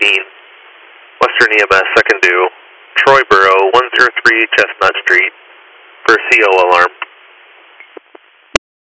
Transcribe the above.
Western EMS, second due, Troy Borough, 103 Chestnut Street, for CO alarm.